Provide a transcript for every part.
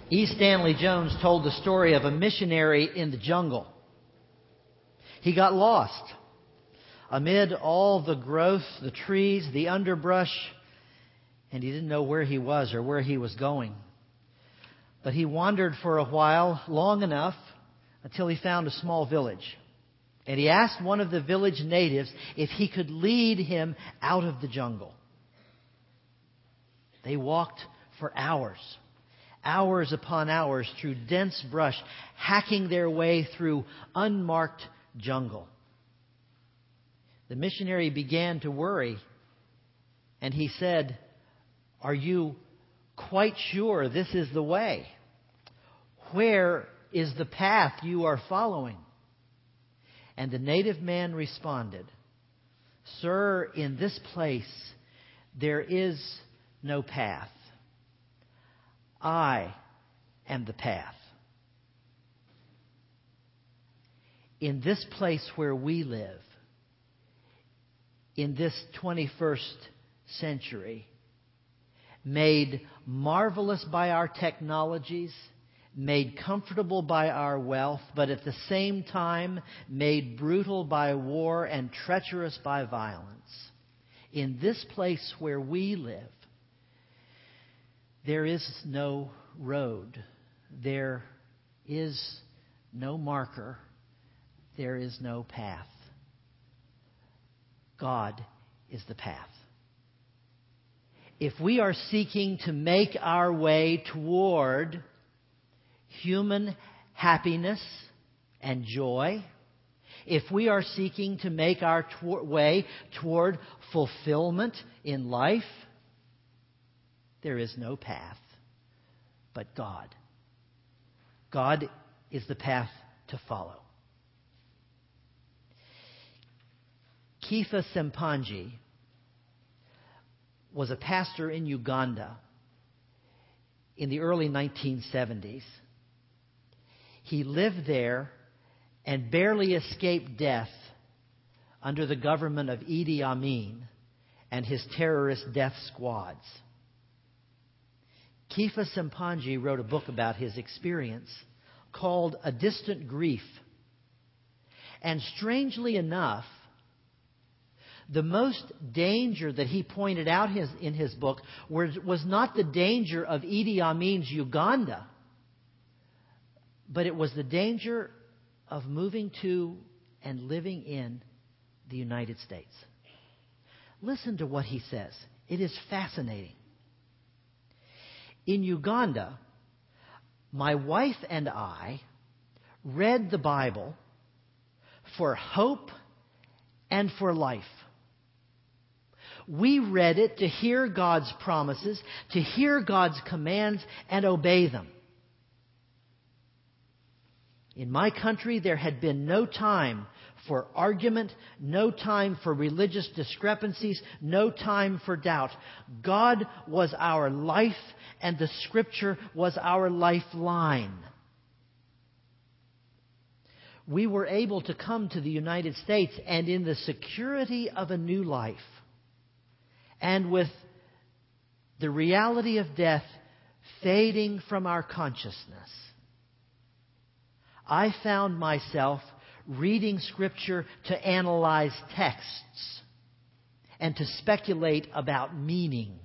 E. Stanley Jones told the story of a missionary in the jungle. He got lost amid all the growth, the trees, the underbrush, and he didn't know where he was or where he was going. But he wandered for a while, long enough, until he found a small village. And he asked one of the village natives if he could lead him out of the jungle. They walked for hours upon hours through dense brush, hacking their way through unmarked jungle. The missionary began to worry, and he said, "Are you quite sure this is the way? Where is the path you are following?" And the native man responded, "Sir, in this place there is no path. I am the path." In this place where we live, in this 21st century, made marvelous by our technologies, made comfortable by our wealth, but at the same time made brutal by war and treacherous by violence. In this place where we live, there is no road. There is no marker. There is no path. God is the path. If we are seeking to make our way toward human happiness and joy, if we are seeking to make our way toward fulfillment in life, there is no path but God. God is the path to follow. Kifo Sempanji was a pastor in Uganda in the early 1970s. He lived there and barely escaped death under the government of Idi Amin and his terrorist death squads. Kifo Sempanji wrote a book about his experience called A Distant Grief. And strangely enough, the most danger that he pointed out in his book was not the danger of Idi Amin's Uganda, but it was the danger of moving to and living in the United States. Listen to what he says. It is fascinating. In Uganda, my wife and I read the Bible for hope and for life. We read it to hear God's promises, to hear God's commands, and obey them. In my country, there had been no time for argument, no time for religious discrepancies, no time for doubt. God was our life, and the Scripture was our lifeline. We were able to come to the United States, and in the security of a new life, and with the reality of death fading from our consciousness, I found myself reading Scripture to analyze texts and to speculate about meaning.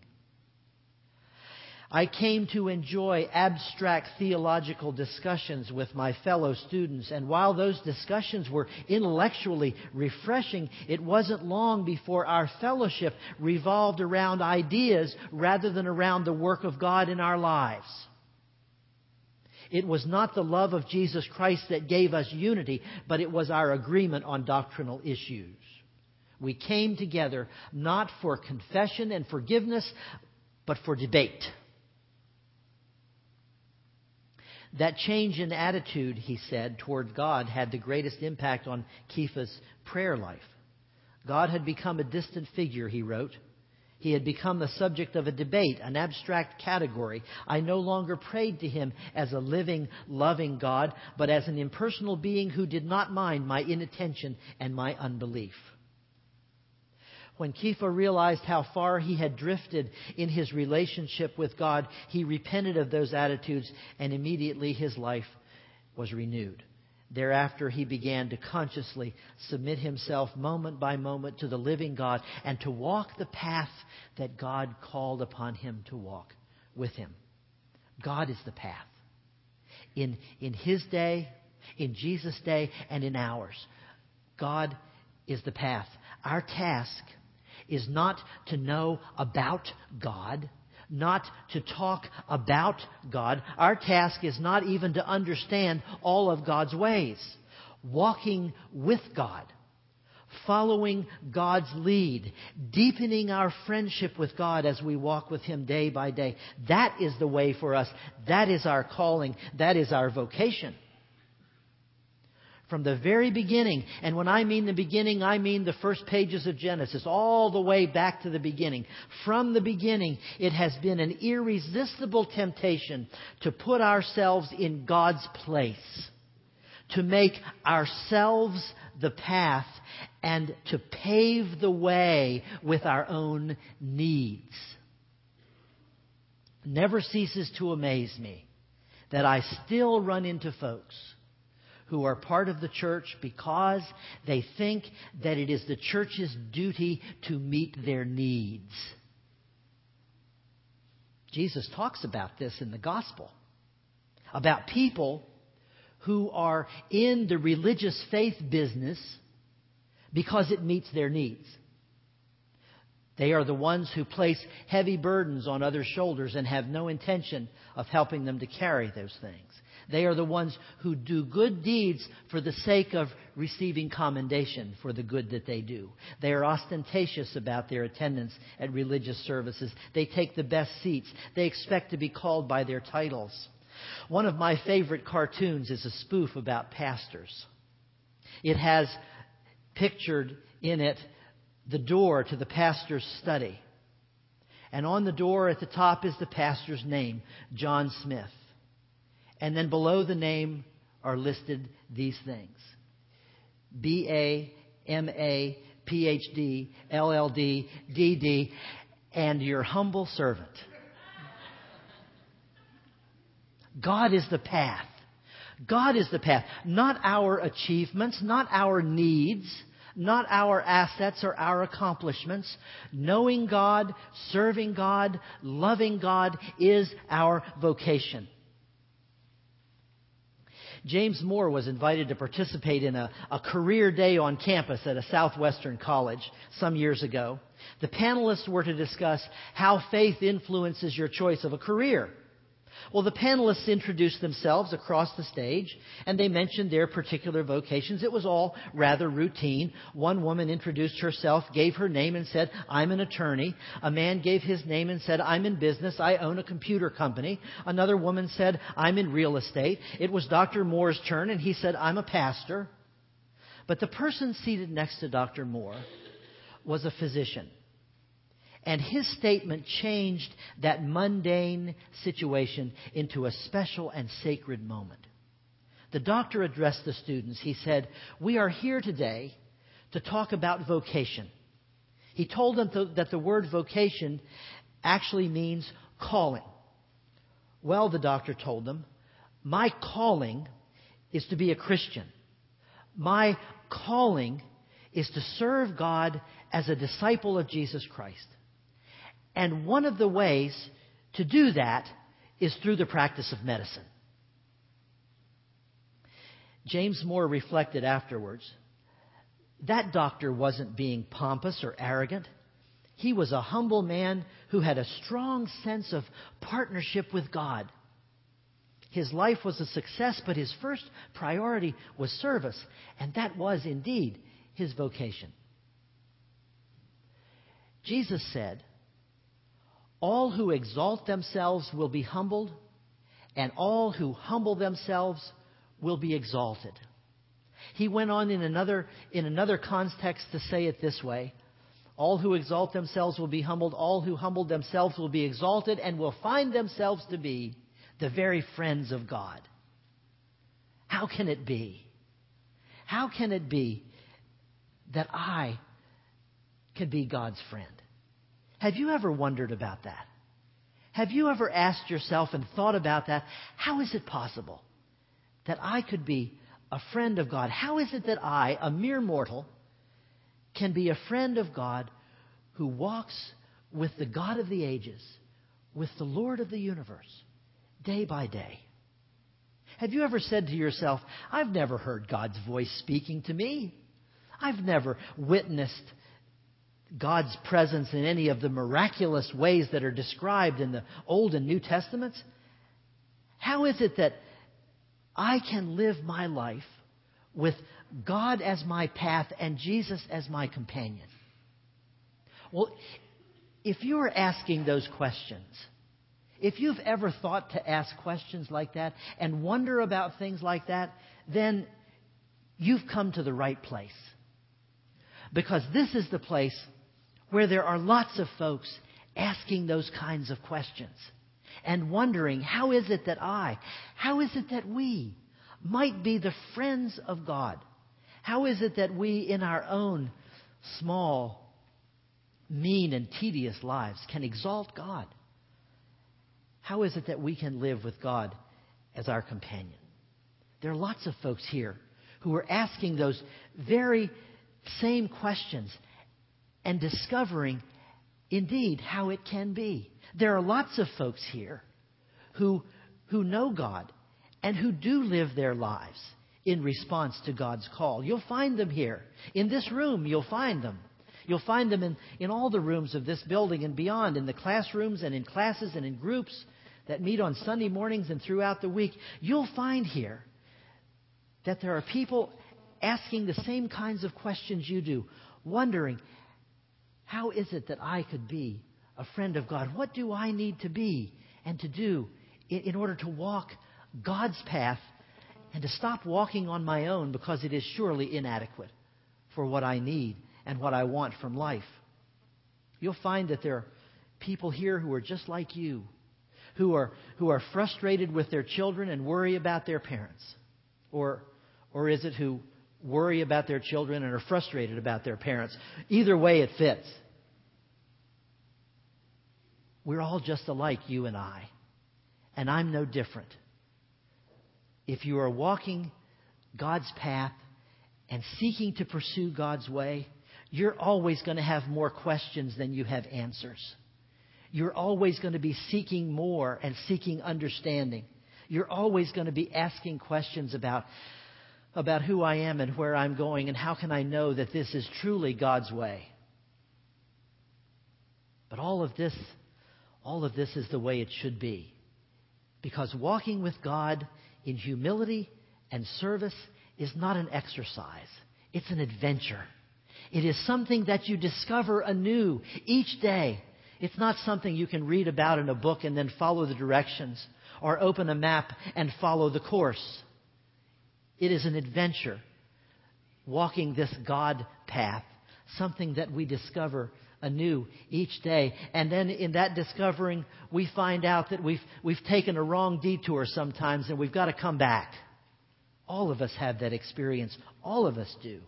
I came to enjoy abstract theological discussions with my fellow students, and while those discussions were intellectually refreshing, it wasn't long before our fellowship revolved around ideas rather than around the work of God in our lives. It was not the love of Jesus Christ that gave us unity, but it was our agreement on doctrinal issues. We came together not for confession and forgiveness, but for debate. That change in attitude, he said, toward God had the greatest impact on Kifo's prayer life. God had become a distant figure, he wrote. He had become the subject of a debate, an abstract category. I no longer prayed to him as a living, loving God, but as an impersonal being who did not mind my inattention and my unbelief. When Kepha realized how far he had drifted in his relationship with God, he repented of those attitudes, and immediately his life was renewed. Thereafter, he began to consciously submit himself moment by moment to the living God and to walk the path that God called upon him to walk with him. God is the path. In his day, in Jesus' day, and in ours, God is the path. Our task is not to know about God, not to talk about God. Our task is not even to understand all of God's ways. Walking with God, following God's lead, deepening our friendship with God as we walk with Him day by day. That is the way for us. That is our calling. That is our vocation. From the very beginning, and when I mean the beginning, I mean the first pages of Genesis, all the way back to the beginning. From the beginning, it has been an irresistible temptation to put ourselves in God's place, to make ourselves the path, and to pave the way with our own needs. It never ceases to amaze me that I still run into folks who are part of the church because they think that it is the church's duty to meet their needs. Jesus talks about this in the gospel, about people who are in the religious faith business because it meets their needs. They are the ones who place heavy burdens on others' shoulders and have no intention of helping them to carry those things. They are the ones who do good deeds for the sake of receiving commendation for the good that they do. They are ostentatious about their attendance at religious services. They take the best seats. They expect to be called by their titles. One of my favorite cartoons is a spoof about pastors. It has pictured in it the door to the pastor's study. And on the door at the top is the pastor's name, John Smith. And then below the name are listed these things: B.A., M.A., Ph.D., LL.D., D.D., and your humble servant. God is the path. God is the path. Not our achievements, not our needs, not our assets or our accomplishments. Knowing God, serving God, loving God is our vocation. James Moore was invited to participate in a career day on campus at a Southwestern college some years ago. The panelists were to discuss how faith influences your choice of a career. Well, the panelists introduced themselves across the stage, and they mentioned their particular vocations. It was all rather routine. One woman introduced herself, gave her name, and said, "I'm an attorney." A man gave his name and said, "I'm in business. I own a computer company." Another woman said, "I'm in real estate." It was Dr. Moore's turn, and he said, "I'm a pastor." But the person seated next to Dr. Moore was a physician. And his statement changed that mundane situation into a special and sacred moment. The doctor addressed the students. He said, "We are here today to talk about vocation." He told them that the word vocation actually means calling. "Well," the doctor told them, "my calling is to be a Christian. My calling is to serve God as a disciple of Jesus Christ. And one of the ways to do that is through the practice of medicine." James Moore reflected afterwards. That doctor wasn't being pompous or arrogant. He was a humble man who had a strong sense of partnership with God. His life was a success, but his first priority was service, and that was indeed his vocation. Jesus said, "All who exalt themselves will be humbled, and all who humble themselves will be exalted." He went on in another context to say it this way: "All who exalt themselves will be humbled, all who humble themselves will be exalted, and will find themselves to be the very friends of God." How can it be? How can it be that I can be God's friend. Have you ever wondered about that? Have you ever asked yourself and thought about that? How is it possible that I could be a friend of God? How is it that I, a mere mortal, can be a friend of God who walks with the God of the ages, with the Lord of the universe, day by day? Have you ever said to yourself, I've never heard God's voice speaking to me. I've never witnessed God's presence in any of the miraculous ways that are described in the Old and New Testaments. How is it that I can live my life with God as my path and Jesus as my companion? Well, if you're asking those questions, if you've ever thought to ask questions like that and wonder about things like that, then you've come to the right place. Because this is the place where there are lots of folks asking those kinds of questions and wondering, how is it that we might be the friends of God? How is it that we, in our own small, mean, and tedious lives, can exalt God? How is it that we can live with God as our companion? There are lots of folks here who are asking those very same questions and discovering, indeed, how it can be. There are lots of folks here who know God and who do live their lives in response to God's call. You'll find them here. In this room, you'll find them. You'll find them in all the rooms of this building and beyond, in the classrooms and in classes and in groups that meet on Sunday mornings and throughout the week. You'll find here that there are people asking the same kinds of questions you do, wondering, how is it that I could be a friend of God? What do I need to be and to do in order to walk God's path and to stop walking on my own, because it is surely inadequate for what I need and what I want from life? You'll find that there are people here who are just like you, who are frustrated with their children and worry about their parents. Or is it who worry about their children and are frustrated about their parents? Either way, it fits. We're all just alike, you and I. And I'm no different. If you are walking God's path and seeking to pursue God's way, you're always going to have more questions than you have answers. You're always going to be seeking more and seeking understanding. You're always going to be asking questions about who I am and where I'm going and how can I know that this is truly God's way. But all of this is the way it should be. Because walking with God in humility and service is not an exercise. It's an adventure. It is something that you discover anew each day. It's not something you can read about in a book and then follow the directions or open a map and follow the course. It is an adventure, walking this God path, something that we discover anew each day. And then in that discovering, we find out that we've taken a wrong detour sometimes and we've got to come back. All of us have that experience. All of us do.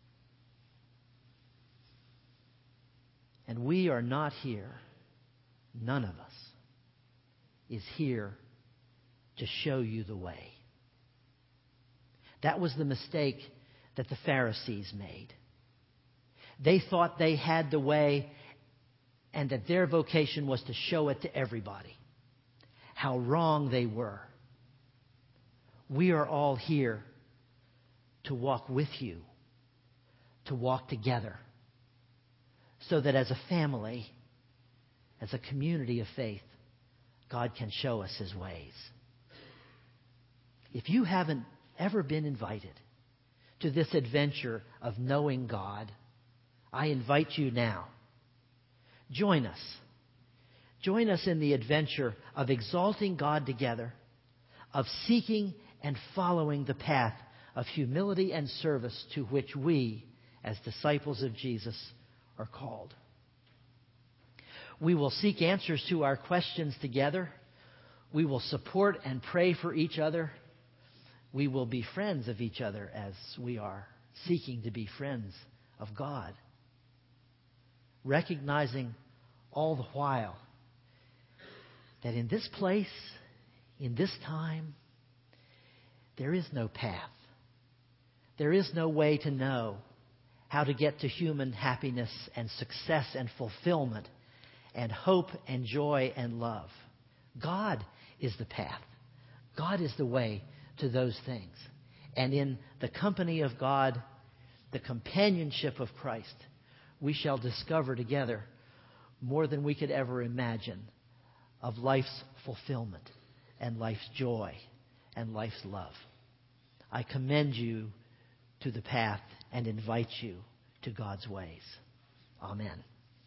And we are not here, none of us is here to show you the way. That was the mistake that the Pharisees made. They thought they had the way and that their vocation was to show it to everybody. How wrong they were. We are all here to walk with you, to walk together, so that as a family, as a community of faith, God can show us His ways. If you haven't ever been invited to this adventure of knowing God, I invite you now. Join us. Join us in the adventure of exalting God together, of seeking and following the path of humility and service to which we, as disciples of Jesus, are called. We will seek answers to our questions together. We will support and pray for each other. We will be friends of each other as we are seeking to be friends of God. recognizing all the while that in this place, in this time, there is no path. There is no way to know how to get to human happiness and success and fulfillment and hope and joy and love. God is the path. God is the way to those things. And in the company of God, the companionship of Christ, we shall discover together more than we could ever imagine of life's fulfillment and life's joy and life's love. I commend you to the path and invite you to God's ways. Amen.